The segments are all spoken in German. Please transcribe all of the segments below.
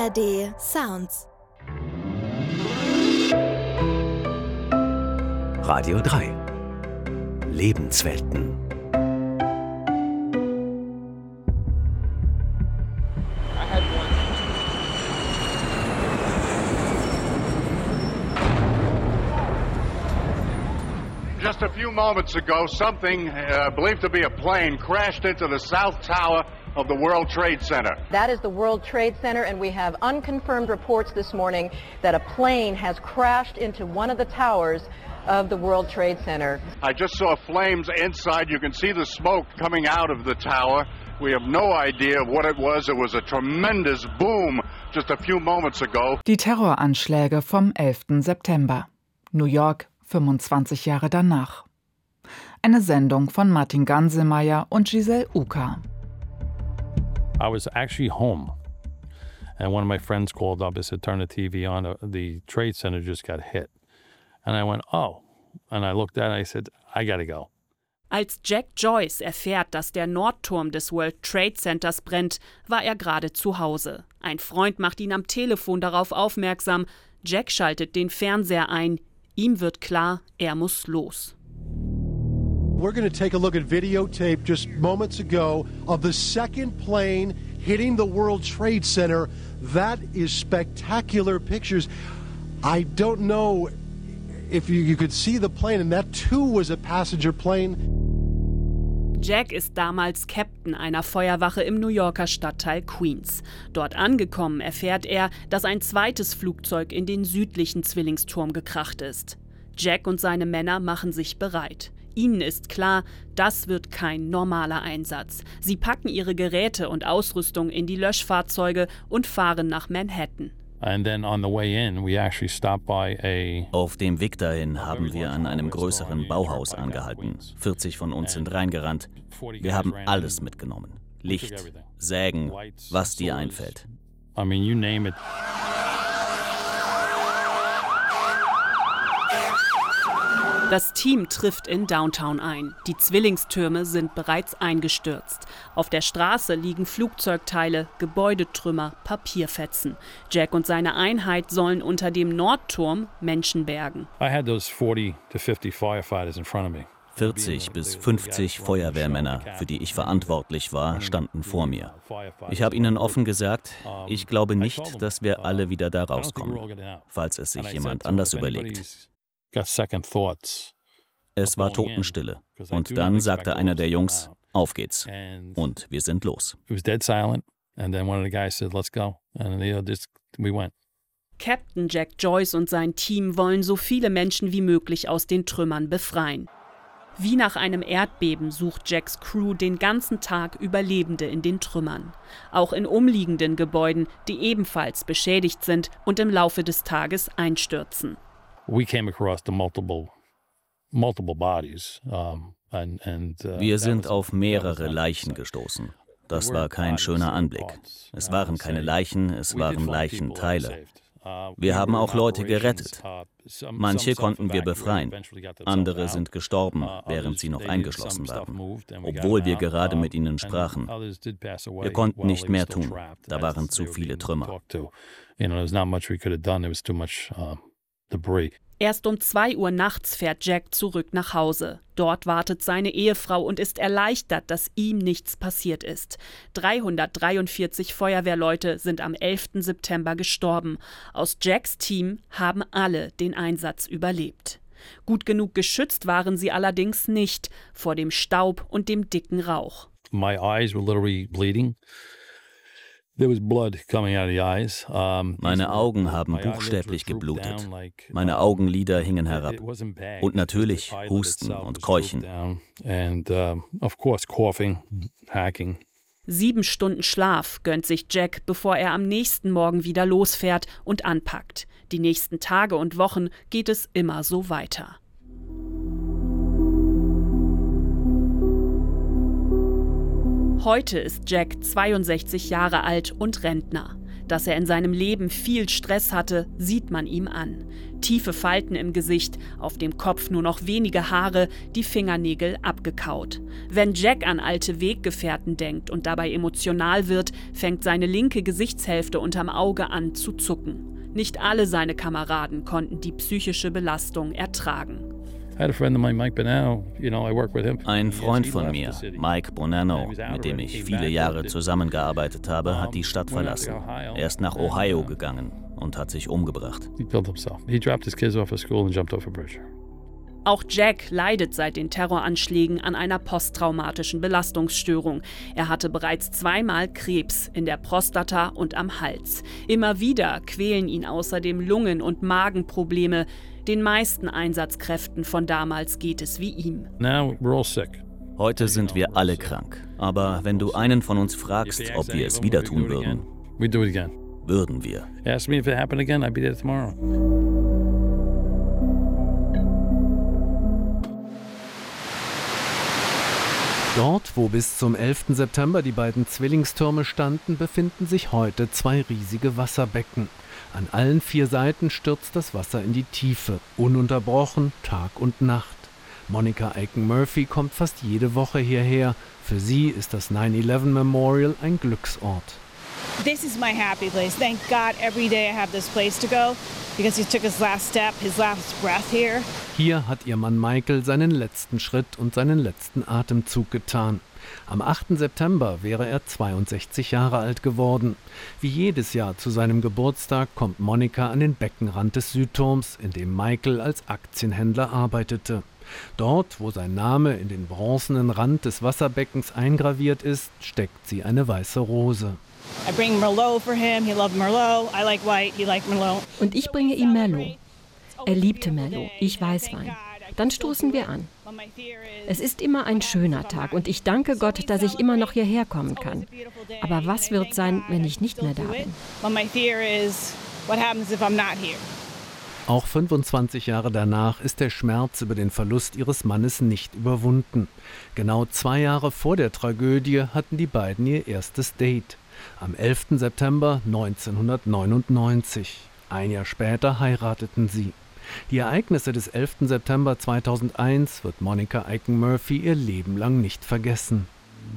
ARD Sounds. Radio 3 Lebenswelten. Just a few moments ago, something believed to be a plane crashed into the south tower of the World Trade Center. That is the World Trade Center, and we have unconfirmed reports this morning that a plane has crashed into one of the towers of the World Trade Center. I just saw flames inside. You can see the smoke coming out of the tower. We have no idea what it was. It was a tremendous boom just a few moments ago. Die Terroranschläge vom 11. September. New York, 25 Jahre danach. Eine Sendung von Martin Ganselmeier und Giselle Uka. I was actually home, and one of my friends called up and said, "Turn the TV on. The Trade Center just got hit." And I went, "Oh," and I looked at it. I said, "I gotta go." Als Jack Joyce erfährt, dass der Nordturm des World Trade Centers brennt, war er gerade zu Hause. Ein Freund macht ihn am Telefon darauf aufmerksam. Jack schaltet den Fernseher ein. Ihm wird klar, er muss los. We're going to take a look at videotape just moments ago of the second plane hitting the World Trade Center. That is spectacular pictures. I don't know if you could see the plane, and that too was a passenger plane. Jack ist damals Captain einer Feuerwache im New Yorker Stadtteil Queens. Dort angekommen erfährt er, dass ein zweites Flugzeug in den südlichen Zwillingsturm gekracht ist. Jack und seine Männer machen sich bereit. Ihnen ist klar, das wird kein normaler Einsatz. Sie packen ihre Geräte und Ausrüstung in die Löschfahrzeuge und fahren nach Manhattan. Auf dem Weg dahin haben wir an einem größeren Bauhaus angehalten. 40 von uns sind reingerannt. Wir haben alles mitgenommen. Licht, Sägen, was dir einfällt. Das Team trifft in Downtown ein. Die Zwillingstürme sind bereits eingestürzt. Auf der Straße liegen Flugzeugteile, Gebäudetrümmer, Papierfetzen. Jack und seine Einheit sollen unter dem Nordturm Menschen bergen. 40 bis 50 Feuerwehrmänner, für die ich verantwortlich war, standen vor mir. Ich habe ihnen offen gesagt, ich glaube nicht, dass wir alle wieder da rauskommen, falls es sich jemand anders überlegt. Es war Totenstille. Und dann sagte einer der Jungs, auf geht's. Und wir sind los. Captain Jack Joyce und sein Team wollen so viele Menschen wie möglich aus den Trümmern befreien. Wie nach einem Erdbeben sucht Jacks Crew den ganzen Tag Überlebende in den Trümmern. Auch in umliegenden Gebäuden, die ebenfalls beschädigt sind und im Laufe des Tages einstürzen. Wir sind auf mehrere Leichen gestoßen. Das war kein schöner Anblick. Es waren keine Leichen, es waren Leichenteile. Wir haben auch Leute gerettet. Manche konnten wir befreien. Andere sind gestorben, während sie noch eingeschlossen waren, obwohl wir gerade mit ihnen sprachen. Wir konnten nicht mehr tun. Da waren zu viele Trümmer. Erst um 2 Uhr nachts fährt Jack zurück nach Hause. Dort wartet seine Ehefrau und ist erleichtert, dass ihm nichts passiert ist. 343 Feuerwehrleute sind am 11. September gestorben. Aus Jacks Team haben alle den Einsatz überlebt. Gut genug geschützt waren sie allerdings nicht vor dem Staub und dem dicken Rauch. My eyes were literally bleeding. There was blood coming out of the eyes. Meine Augen haben buchstäblich geblutet. Meine Augenlider hingen herab. Und natürlich Husten und Keuchen. And of course coughing, hacking. 7 Stunden Schlaf gönnt sich Jack, bevor er am nächsten Morgen wieder losfährt und anpackt. Die nächsten Tage und Wochen geht es immer so weiter. Heute ist Jack 62 Jahre alt und Rentner. Dass er in seinem Leben viel Stress hatte, sieht man ihm an. Tiefe Falten im Gesicht, auf dem Kopf nur noch wenige Haare, die Fingernägel abgekaut. Wenn Jack an alte Weggefährten denkt und dabei emotional wird, fängt seine linke Gesichtshälfte unterm Auge an zu zucken. Nicht alle seine Kameraden konnten die psychische Belastung ertragen. Ein Freund von mir, Mike Bonanno, mit dem ich viele Jahre zusammengearbeitet habe, hat die Stadt verlassen. Er ist nach Ohio gegangen und hat sich umgebracht. Auch Jack leidet seit den Terroranschlägen an einer posttraumatischen Belastungsstörung. Er hatte bereits 2-mal Krebs in der Prostata und am Hals. Immer wieder quälen ihn außerdem Lungen- und Magenprobleme. Den meisten Einsatzkräften von damals geht es wie ihm. Heute sind wir alle krank. Aber wenn du einen von uns fragst, ob wir es wieder tun würden, würden wir. Ask me if it happened again, I'd be there tomorrow. Dort, wo bis zum 11. September die beiden Zwillingstürme standen, befinden sich heute 2 riesige Wasserbecken. An allen 4 Seiten stürzt das Wasser in die Tiefe, ununterbrochen, Tag und Nacht. Monica Aiken-Murphy kommt fast jede Woche hierher. Für sie ist das 9/11 Memorial ein Glücksort. This is my happy place. Thank God every day I have this place to go, because he took his last step, his last breath here. Hier hat ihr Mann Michael seinen letzten Schritt und seinen letzten Atemzug getan. Am 8. September wäre er 62 Jahre alt geworden. Wie jedes Jahr zu seinem Geburtstag kommt Monica an den Beckenrand des Südturms, in dem Michael als Aktienhändler arbeitete. Dort, wo sein Name in den bronzenen Rand des Wasserbeckens eingraviert ist, steckt sie eine weiße Rose. I bring Merlot for him. He loved Merlot. I like white. He liked Merlot. Und ich bringe ihm Merlot. Er liebte Merlot, ich Weißwein. Dann stoßen wir an. Es ist immer ein schöner Tag und ich danke Gott, dass ich immer noch hierher kommen kann. Aber was wird sein, wenn ich nicht mehr da bin? Auch 25 Jahre danach ist der Schmerz über den Verlust ihres Mannes nicht überwunden. Genau 2 Jahre vor der Tragödie hatten die beiden ihr erstes Date. Am 11. September 1999. Ein Jahr später heirateten sie. Die Ereignisse des 11. September 2001 wird Monica Aiken-Murphy ihr Leben lang nicht vergessen.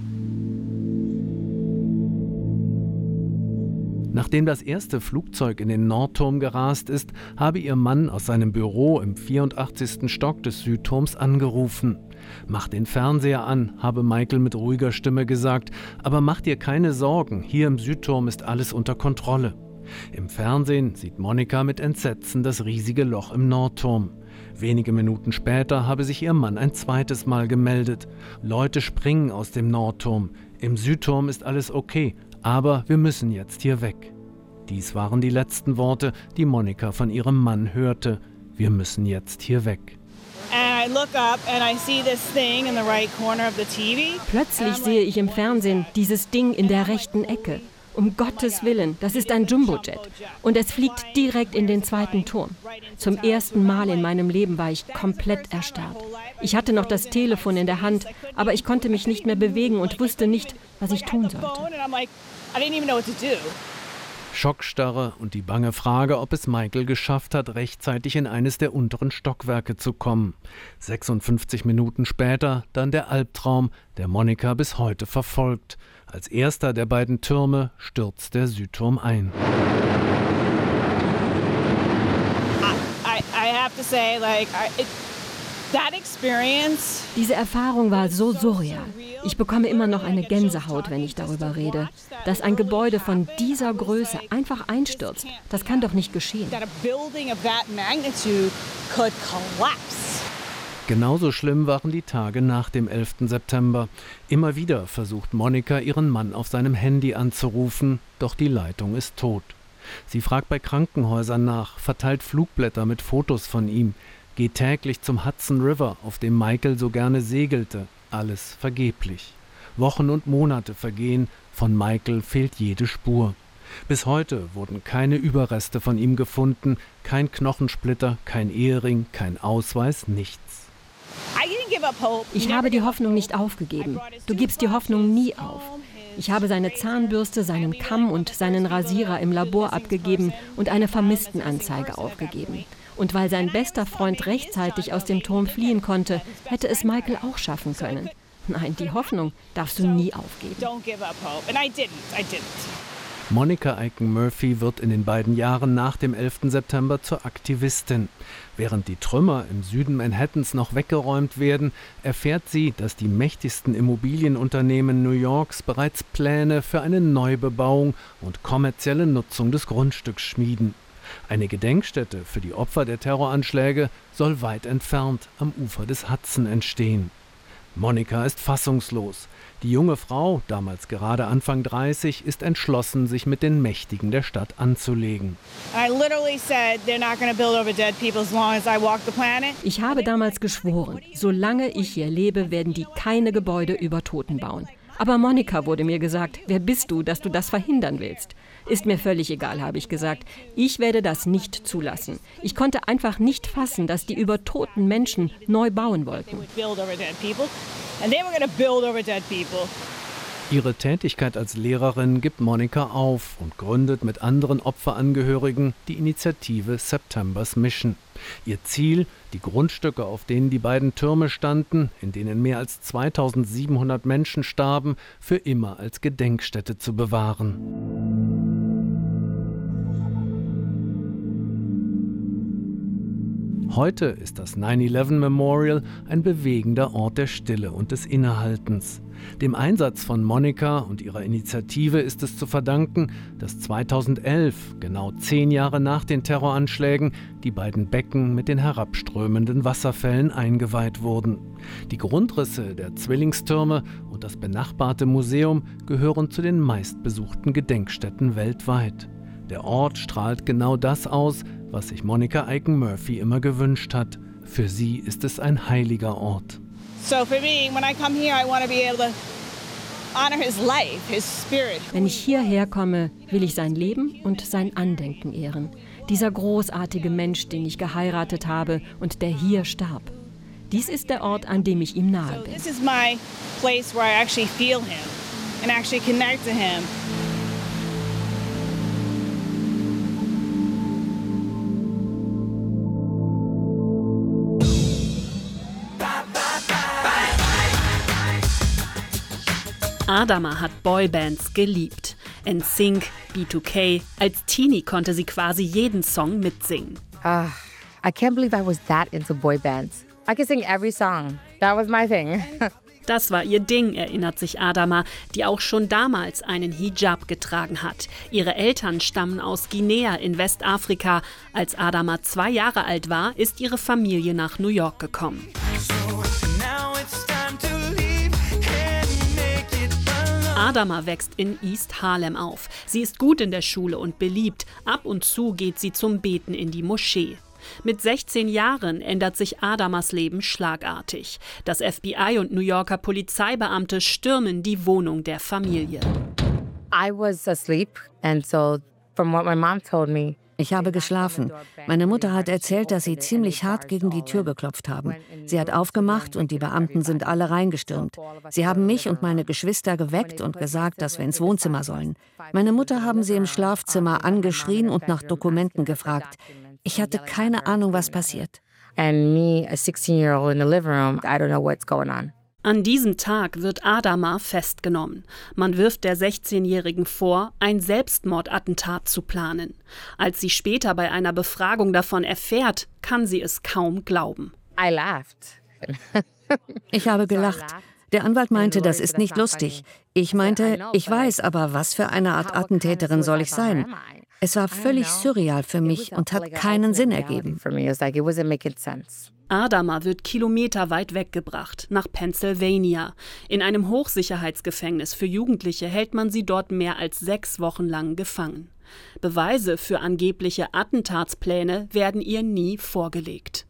Nachdem das erste Flugzeug in den Nordturm gerast ist, habe ihr Mann aus seinem Büro im 84. Stock des Südturms angerufen. »Mach den Fernseher an«, habe Michael mit ruhiger Stimme gesagt, »aber mach dir keine Sorgen, hier im Südturm ist alles unter Kontrolle.« Im Fernsehen sieht Monica mit Entsetzen das riesige Loch im Nordturm. Wenige Minuten später habe sich ihr Mann ein zweites Mal gemeldet. Leute springen aus dem Nordturm. Im Südturm ist alles okay, aber wir müssen jetzt hier weg. Dies waren die letzten Worte, die Monica von ihrem Mann hörte. Wir müssen jetzt hier weg. Plötzlich sehe ich im Fernsehen dieses Ding in der rechten Ecke. Um Gottes Willen, das ist ein Jumbojet. Und es fliegt direkt in den 2. Turm. Zum ersten Mal in meinem Leben war ich komplett erstarrt. Ich hatte noch das Telefon in der Hand, aber ich konnte mich nicht mehr bewegen und wusste nicht, was ich tun sollte. Schockstarre und die bange Frage, ob es Michael geschafft hat, rechtzeitig in eines der unteren Stockwerke zu kommen. 56 Minuten später dann der Albtraum, der Monica bis heute verfolgt. Als erster der beiden Türme stürzt der Südturm ein. Diese Erfahrung war so surreal. Ich bekomme immer noch eine Gänsehaut, wenn ich darüber rede. Dass ein Gebäude von dieser Größe einfach einstürzt, das kann doch nicht geschehen. Genauso schlimm waren die Tage nach dem 11. September. Immer wieder versucht Monica, ihren Mann auf seinem Handy anzurufen, doch die Leitung ist tot. Sie fragt bei Krankenhäusern nach, verteilt Flugblätter mit Fotos von ihm, geht täglich zum Hudson River, auf dem Michael so gerne segelte. Alles vergeblich. Wochen und Monate vergehen, von Michael fehlt jede Spur. Bis heute wurden keine Überreste von ihm gefunden, kein Knochensplitter, kein Ehering, kein Ausweis, nichts. Ich habe die Hoffnung nicht aufgegeben. Du gibst die Hoffnung nie auf. Ich habe seine Zahnbürste, seinen Kamm und seinen Rasierer im Labor abgegeben und eine Vermisstenanzeige aufgegeben. Und weil sein bester Freund rechtzeitig aus dem Turm fliehen konnte, hätte es Michael auch schaffen können. Nein, die Hoffnung darfst du nie aufgeben. Monica Aiken-Murphy wird in den beiden Jahren nach dem 11. September zur Aktivistin. Während die Trümmer im Süden Manhattans noch weggeräumt werden, erfährt sie, dass die mächtigsten Immobilienunternehmen New Yorks bereits Pläne für eine Neubebauung und kommerzielle Nutzung des Grundstücks schmieden. Eine Gedenkstätte für die Opfer der Terroranschläge soll weit entfernt am Ufer des Hudson entstehen. Monica ist fassungslos. Die junge Frau, damals gerade Anfang 30, ist entschlossen, sich mit den Mächtigen der Stadt anzulegen. Ich habe damals geschworen, solange ich hier lebe, werden die keine Gebäude über Toten bauen. Aber Monica, wurde mir gesagt, wer bist du, dass du das verhindern willst? Ist mir völlig egal, habe ich gesagt. Ich werde das nicht zulassen. Ich konnte einfach nicht fassen, dass die über toten Menschen neu bauen wollten. Ihre Tätigkeit als Lehrerin gibt Monica auf und gründet mit anderen Opferangehörigen die Initiative September's Mission. Ihr Ziel, die Grundstücke, auf denen die beiden Türme standen, in denen mehr als 2700 Menschen starben, für immer als Gedenkstätte zu bewahren. Heute ist das 9/11 Memorial ein bewegender Ort der Stille und des Innehaltens. Dem Einsatz von Monica und ihrer Initiative ist es zu verdanken, dass 2011, genau 10 Jahre nach den Terroranschlägen, die beiden Becken mit den herabströmenden Wasserfällen eingeweiht wurden. Die Grundrisse der Zwillingstürme und das benachbarte Museum gehören zu den meistbesuchten Gedenkstätten weltweit. Der Ort strahlt genau das aus, was sich Monica Aiken-Murphy immer gewünscht hat. Für sie ist es ein heiliger Ort. Wenn ich hierher komme, will ich sein Leben und sein Andenken ehren. Dieser großartige Mensch, den ich geheiratet habe und der hier starb. Dies ist der Ort, an dem ich ihm nahe bin. Adama hat Boybands geliebt. NSYNC, B2K. Als Teenie konnte sie quasi jeden Song mitsingen. I can't believe I was that into boybands. I could sing every song. That was my thing. Das war ihr Ding, erinnert sich Adama, die auch schon damals einen Hijab getragen hat. Ihre Eltern stammen aus Guinea in Westafrika. Als Adama 2 Jahre alt war, ist ihre Familie nach New York gekommen. Adama wächst in East Harlem auf. Sie ist gut in der Schule und beliebt. Ab und zu geht sie zum Beten in die Moschee. Mit 16 Jahren ändert sich Adamas Leben schlagartig. Das FBI und New Yorker Polizeibeamte stürmen die Wohnung der Familie. I was asleep, and so from what my mom told me, ich habe geschlafen. Meine Mutter hat erzählt, dass sie ziemlich hart gegen die Tür geklopft haben. Sie hat aufgemacht und die Beamten sind alle reingestürmt. Sie haben mich und meine Geschwister geweckt und gesagt, dass wir ins Wohnzimmer sollen. Meine Mutter haben sie im Schlafzimmer angeschrien und nach Dokumenten gefragt. Ich hatte keine Ahnung, was passiert. And me, a 16-year-old in the living room, I don't know what's going on. An diesem Tag wird Adama festgenommen. Man wirft der 16-Jährigen vor, ein Selbstmordattentat zu planen. Als sie später bei einer Befragung davon erfährt, kann sie es kaum glauben. I laughed. Ich habe gelacht. Der Anwalt meinte, das ist nicht lustig. Ich meinte, ich weiß, aber was für eine Art Attentäterin soll ich sein? Es war völlig surreal für mich und hat keinen Sinn ergeben. Adama wird kilometerweit weggebracht, nach Pennsylvania. In einem Hochsicherheitsgefängnis für Jugendliche hält man sie dort mehr als 6 Wochen lang gefangen. Beweise für angebliche Attentatspläne werden ihr nie vorgelegt.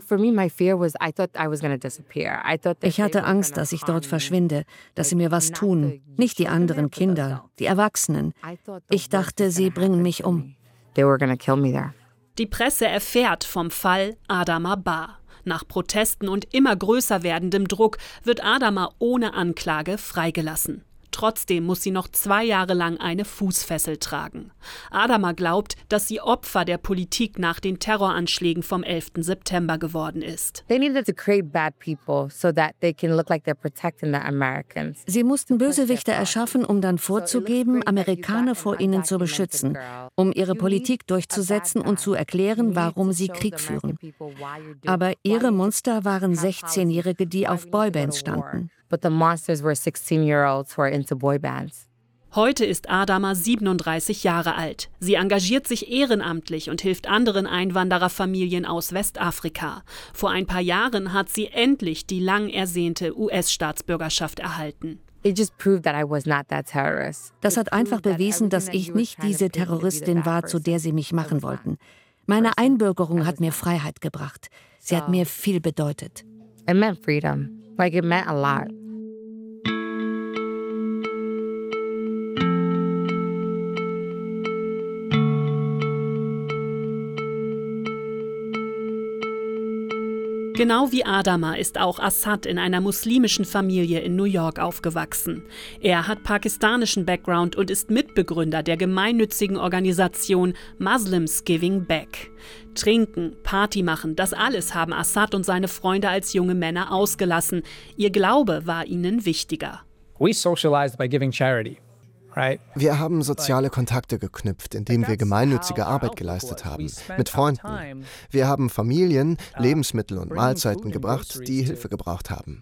Ich hatte Angst, dass ich dort verschwinde, dass sie mir was tun. Nicht die anderen Kinder, die Erwachsenen. Ich dachte, sie bringen mich um. Die Presse erfährt vom Fall Adama Ba. Nach Protesten und immer größer werdendem Druck wird Adama ohne Anklage freigelassen. Trotzdem muss sie noch 2 Jahre lang eine Fußfessel tragen. Adama glaubt, dass sie Opfer der Politik nach den Terroranschlägen vom 11. September geworden ist. Sie mussten Bösewichte erschaffen, um dann vorzugeben, Amerikaner vor ihnen zu beschützen, um ihre Politik durchzusetzen und zu erklären, warum sie Krieg führen. Aber ihre Monster waren 16-Jährige, die auf Boybands standen. But the monsters were 16-year-olds who are into boy bands. Heute ist Adama 37 Jahre alt. Sie engagiert sich ehrenamtlich und hilft anderen Einwandererfamilien aus Westafrika. Vor ein paar Jahren hat sie endlich die lang ersehnte US-Staatsbürgerschaft erhalten. Das hat einfach bewiesen, dass ich nicht diese Terroristin war, zu der sie mich machen wollten. Meine Einbürgerung hat mir Freiheit gebracht. Sie hat mir viel bedeutet. It meant freedom. Like, it meant a lot. Genau wie Adama ist auch Assad in einer muslimischen Familie in New York aufgewachsen. Er hat pakistanischen Background und ist Mitbegründer der gemeinnützigen Organisation Muslims Giving Back. Trinken, Party machen, das alles haben Assad und seine Freunde als junge Männer ausgelassen. Ihr Glaube war ihnen wichtiger. We socialized by giving charity. Wir haben soziale Kontakte geknüpft, indem wir gemeinnützige Arbeit geleistet haben, mit Freunden. Wir haben Familien, Lebensmittel und Mahlzeiten gebracht, die Hilfe gebraucht haben.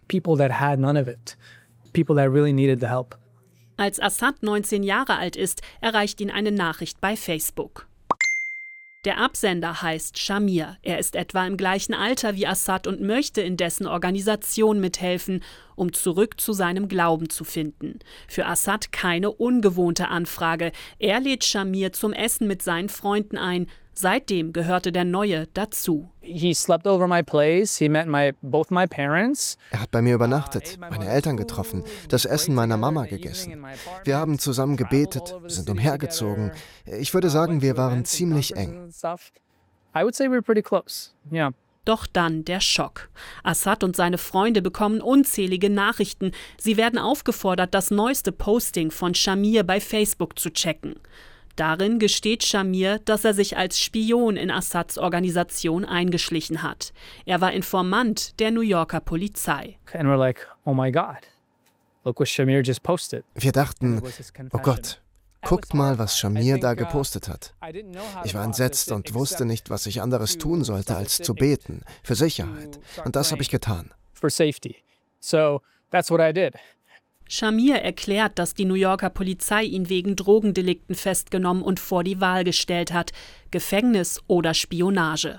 Als Assad 19 Jahre alt ist, erreicht ihn eine Nachricht bei Facebook. Der Absender heißt Shamir. Er ist etwa im gleichen Alter wie Assad und möchte in dessen Organisation mithelfen, um zurück zu seinem Glauben zu finden. Für Assad keine ungewohnte Anfrage. Er lädt Shamir zum Essen mit seinen Freunden ein. Seitdem gehörte der Neue dazu. He slept over my place. He met both my parents. Er hat bei mir übernachtet, meine Eltern getroffen, das Essen meiner Mama gegessen. Wir haben zusammen gebetet, sind umhergezogen. Ich würde sagen, wir waren ziemlich eng. I would say we were pretty close. Yeah. Doch dann der Schock. Assad und seine Freunde bekommen unzählige Nachrichten. Sie werden aufgefordert, das neueste Posting von Shamir bei Facebook zu checken. Darin gesteht Shamir, dass er sich als Spion in Assads Organisation eingeschlichen hat. Er war Informant der New Yorker Polizei. And we're like, oh my God, look what Shamir just posted. Wir dachten, oh Gott, guckt mal, was Shamir da gepostet hat. Ich war entsetzt und wusste nicht, was ich anderes tun sollte, als zu beten, für Sicherheit. Und das habe ich getan. For safety. So that's what I did. Shamir erklärt, dass die New Yorker Polizei ihn wegen Drogendelikten festgenommen und vor die Wahl gestellt hat: Gefängnis oder Spionage.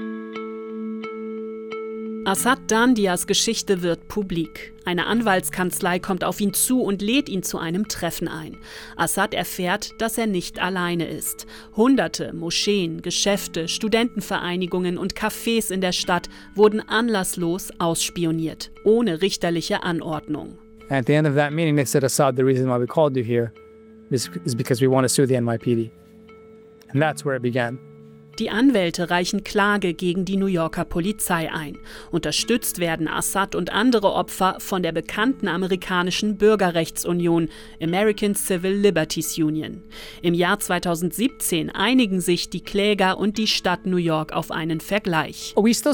Assad Dandias Geschichte wird publik. Eine Anwaltskanzlei kommt auf ihn zu und lädt ihn zu einem Treffen ein. Assad erfährt, dass er nicht alleine ist. Hunderte Moscheen, Geschäfte, Studentenvereinigungen und Cafés in der Stadt wurden anlasslos ausspioniert, ohne richterliche Anordnung. At the end of that meeting, they said, Assad, the reason why we called you here is because we want to sue the NYPD. And that's where it began. Die Anwälte reichen Klage gegen die New Yorker Polizei ein. Unterstützt werden Assad und andere Opfer von der bekannten amerikanischen Bürgerrechtsunion American Civil Liberties Union. Im Jahr 2017 einigen sich die Kläger und die Stadt New York auf einen Vergleich.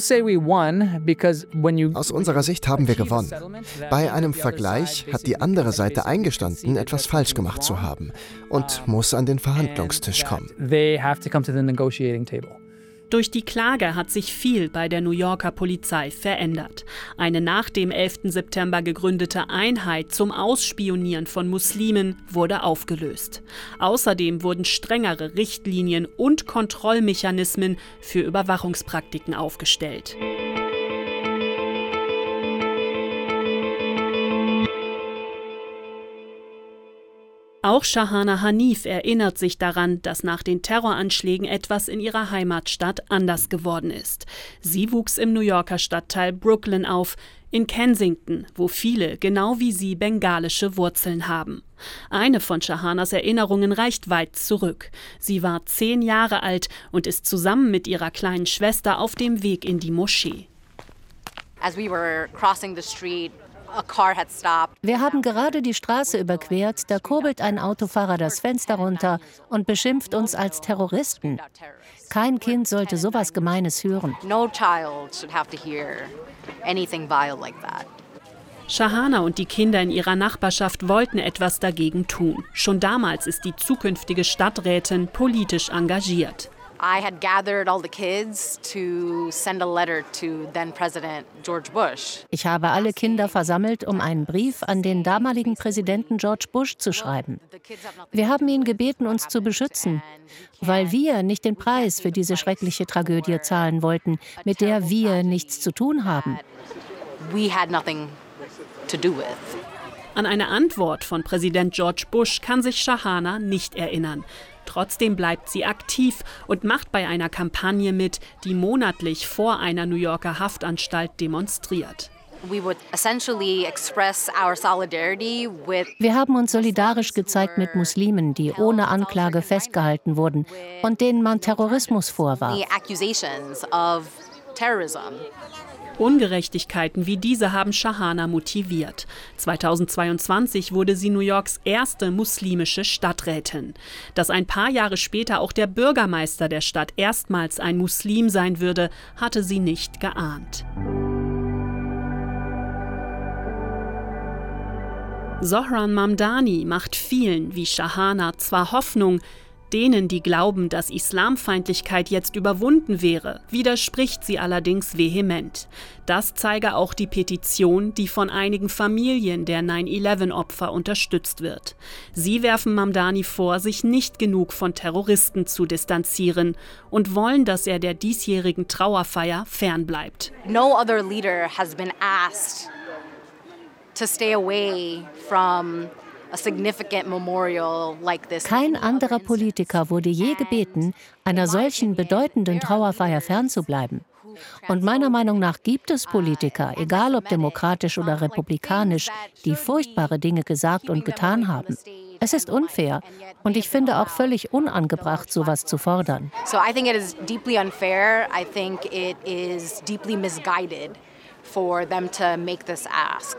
Aus unserer Sicht haben wir gewonnen. Bei einem Vergleich hat die andere Seite eingestanden, etwas falsch gemacht zu haben und muss an den Verhandlungstisch kommen. Durch die Klage hat sich viel bei der New Yorker Polizei verändert. Eine nach dem 11. September gegründete Einheit zum Ausspionieren von Muslimen wurde aufgelöst. Außerdem wurden strengere Richtlinien und Kontrollmechanismen für Überwachungspraktiken aufgestellt. Auch Shahana Hanif erinnert sich daran, dass nach den Terroranschlägen etwas in ihrer Heimatstadt anders geworden ist. Sie wuchs im New Yorker Stadtteil Brooklyn auf, in Kensington, wo viele, genau wie sie, bengalische Wurzeln haben. Eine von Shahanas Erinnerungen reicht weit zurück. Sie war 10 Jahre alt und ist zusammen mit ihrer kleinen Schwester auf dem Weg in die Moschee. As we were crossing the street, Wir haben gerade die Straße überquert, da kurbelt ein Autofahrer das Fenster runter und beschimpft uns als Terroristen. Kein Kind sollte sowas Gemeines hören. Shahana und die Kinder in ihrer Nachbarschaft wollten etwas dagegen tun. Schon damals ist die zukünftige Stadträtin politisch engagiert. I had gathered all the kids to send a letter to then President George Bush. Ich habe alle Kinder versammelt, um einen Brief an den damaligen Präsidenten George Bush zu schreiben. Wir haben ihn gebeten, uns zu beschützen, weil wir nicht den Preis für diese schreckliche Tragödie zahlen wollten, mit der wir nichts zu tun haben. We had nothing to do with. An eine Antwort von Präsident George Bush kann sich Shahana nicht erinnern. Trotzdem bleibt sie aktiv und macht bei einer Kampagne mit, die monatlich vor einer New Yorker Haftanstalt demonstriert. Wir haben uns solidarisch gezeigt mit Muslimen, die ohne Anklage festgehalten wurden und denen man Terrorismus vorwarf. Ungerechtigkeiten wie diese haben Shahana motiviert. 2022 wurde sie New Yorks erste muslimische Stadträtin. Dass ein paar Jahre später auch der Bürgermeister der Stadt erstmals ein Muslim sein würde, hatte sie nicht geahnt. Zohran Mamdani macht vielen wie Shahana zwar Hoffnung, denen, die glauben, dass Islamfeindlichkeit jetzt überwunden wäre, widerspricht sie allerdings vehement. Das zeige auch die Petition, die von einigen Familien der 9/11-Opfer unterstützt wird. Sie werfen Mamdani vor, sich nicht genug von Terroristen zu distanzieren und wollen, dass er der diesjährigen Trauerfeier fernbleibt. No other leader has been asked to stay away from kein anderer Politiker wurde je gebeten, einer solchen bedeutenden Trauerfeier fernzubleiben. Und meiner Meinung nach gibt es Politiker, egal ob demokratisch oder republikanisch, die furchtbare Dinge gesagt und getan haben. Es ist unfair und ich finde auch völlig unangebracht, sowas zu fordern. So I think it is deeply unfair. I think it is deeply misguided for them to make this ask.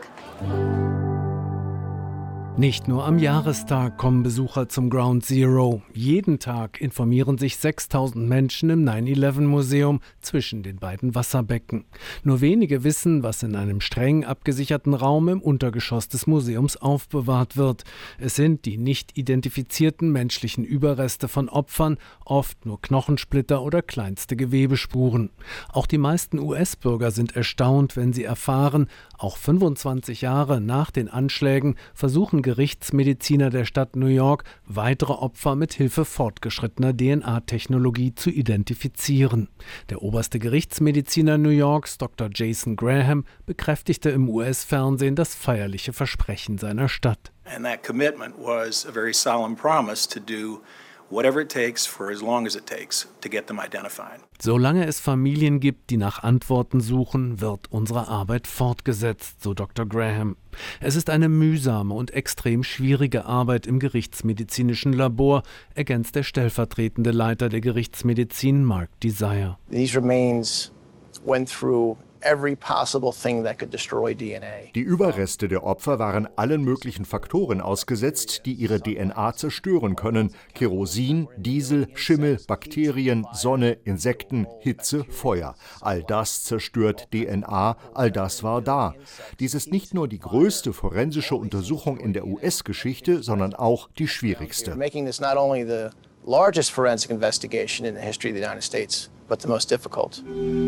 Nicht nur am Jahrestag kommen Besucher zum Ground Zero. Jeden Tag informieren sich 6000 Menschen im 9/11-Museum zwischen den beiden Wasserbecken. Nur wenige wissen, was in einem streng abgesicherten Raum im Untergeschoss des Museums aufbewahrt wird. Es sind die nicht identifizierten menschlichen Überreste von Opfern, oft nur Knochensplitter oder kleinste Gewebespuren. Auch die meisten US-Bürger sind erstaunt, wenn sie erfahren, auch 25 Jahre nach den Anschlägen versuchen Gerichtsmediziner der Stadt New York, weitere Opfer mit Hilfe fortgeschrittener DNA-Technologie zu identifizieren. Der oberste Gerichtsmediziner New Yorks, Dr. Jason Graham, bekräftigte im US-Fernsehen das feierliche Versprechen seiner Stadt. And that commitment was a very solemn promise to do whatever it takes for as long as it takes to get them identified. Solange es Familien gibt, die nach Antworten suchen, wird unsere Arbeit fortgesetzt, so Dr. Graham. Es ist eine mühsame und extrem schwierige Arbeit im gerichtsmedizinischen Labor, ergänzt der stellvertretende Leiter der Gerichtsmedizin, Mark Desire. These remains went through every possible thing that could destroy DNA. Die Überreste der Opfer waren allen möglichen Faktoren ausgesetzt, die ihre DNA zerstören können. Kerosin, Diesel, Schimmel, Bakterien, Sonne, Insekten, Hitze, Feuer. All das zerstört DNA, all das war da. Dies ist nicht nur die größte forensische Untersuchung in der US-Geschichte, sondern auch die schwierigste. Making this not only the largest forensic investigation in the history of the United States, but the most difficult.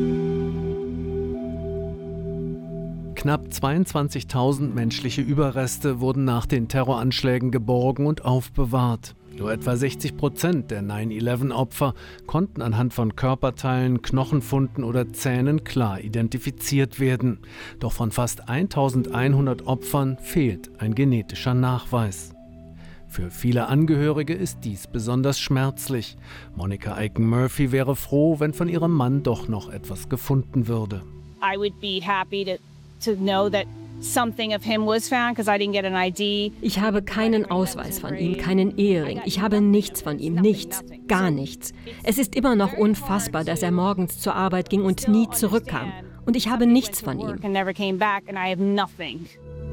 Knapp 22.000 menschliche Überreste wurden nach den Terroranschlägen geborgen und aufbewahrt. Nur etwa 60% der 9/11-Opfer konnten anhand von Körperteilen, Knochenfunden oder Zähnen klar identifiziert werden. Doch von fast 1.100 Opfern fehlt ein genetischer Nachweis. Für viele Angehörige ist dies besonders schmerzlich. Monica Aiken-Murphy wäre froh, wenn von ihrem Mann doch noch etwas gefunden würde. I would be happy to know that something of him was found, because I didn't get an ID. Ich habe keinen Ausweis von ihm, keinen Ehering. Ich habe nichts von ihm, nichts, gar nichts. Es ist immer noch unfassbar, dass er morgens zur Arbeit ging und nie zurückkam. Und ich habe nichts von ihm.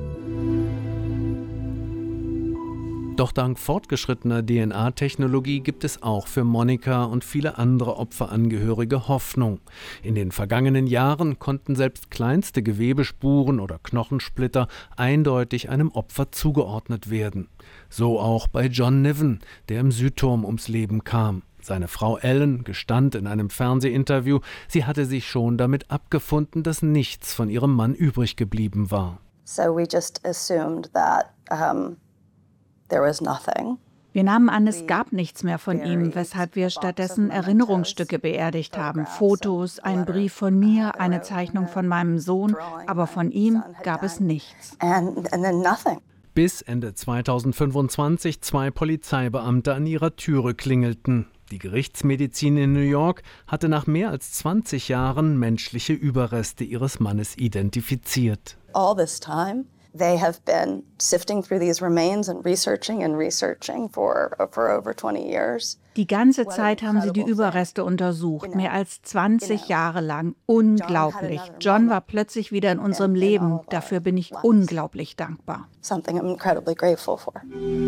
Doch dank fortgeschrittener DNA-Technologie gibt es auch für Monica und viele andere Opferangehörige Hoffnung. In den vergangenen Jahren konnten selbst kleinste Gewebespuren oder Knochensplitter eindeutig einem Opfer zugeordnet werden. So auch bei John Niven, der im Südturm ums Leben kam. Seine Frau Ellen gestand in einem Fernsehinterview, sie hatte sich schon damit abgefunden, dass nichts von ihrem Mann übrig geblieben war. So we just assumed that there was nothing. Wir nahmen an, es gab nichts mehr von ihm, weshalb wir stattdessen Erinnerungsstücke beerdigt haben. Fotos, ein Brief von mir, eine Zeichnung von meinem Sohn, aber von ihm gab es nichts. Bis Ende 2025 2 Polizeibeamte an ihrer Türe klingelten. Die Gerichtsmedizin in New York hatte nach mehr als 20 Jahren menschliche Überreste ihres Mannes identifiziert. All this time, they have been sifting through these remains and researching for over 20 years. Die ganze Zeit haben sie die Überreste untersucht, mehr als 20 Jahre lang. Unglaublich. John war plötzlich wieder in unserem Leben. Dafür bin ich unglaublich dankbar. Something I'm incredibly grateful for.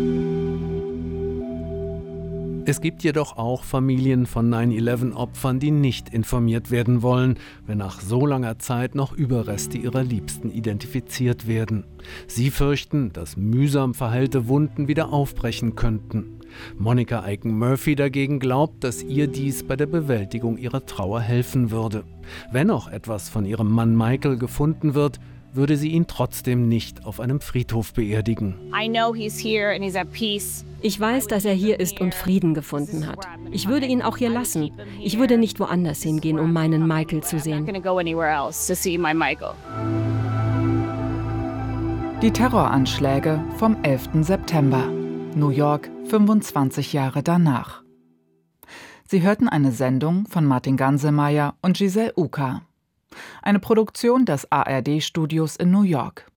Es gibt jedoch auch Familien von 9/11-Opfern, die nicht informiert werden wollen, wenn nach so langer Zeit noch Überreste ihrer Liebsten identifiziert werden. Sie fürchten, dass mühsam verheilte Wunden wieder aufbrechen könnten. Monica Aiken-Murphy dagegen glaubt, dass ihr dies bei der Bewältigung ihrer Trauer helfen würde. Wenn auch etwas von ihrem Mann Michael gefunden wird, würde sie ihn trotzdem nicht auf einem Friedhof beerdigen. Ich weiß, dass er hier ist und Frieden gefunden hat. Ich würde ihn auch hier lassen. Ich würde nicht woanders hingehen, um meinen Michael zu sehen. Die Terroranschläge vom 11. September. New York, 25 Jahre danach. Sie hörten eine Sendung von Martin Ganselmeier und Giselle Uka. Eine Produktion des ARD-Studios in New York.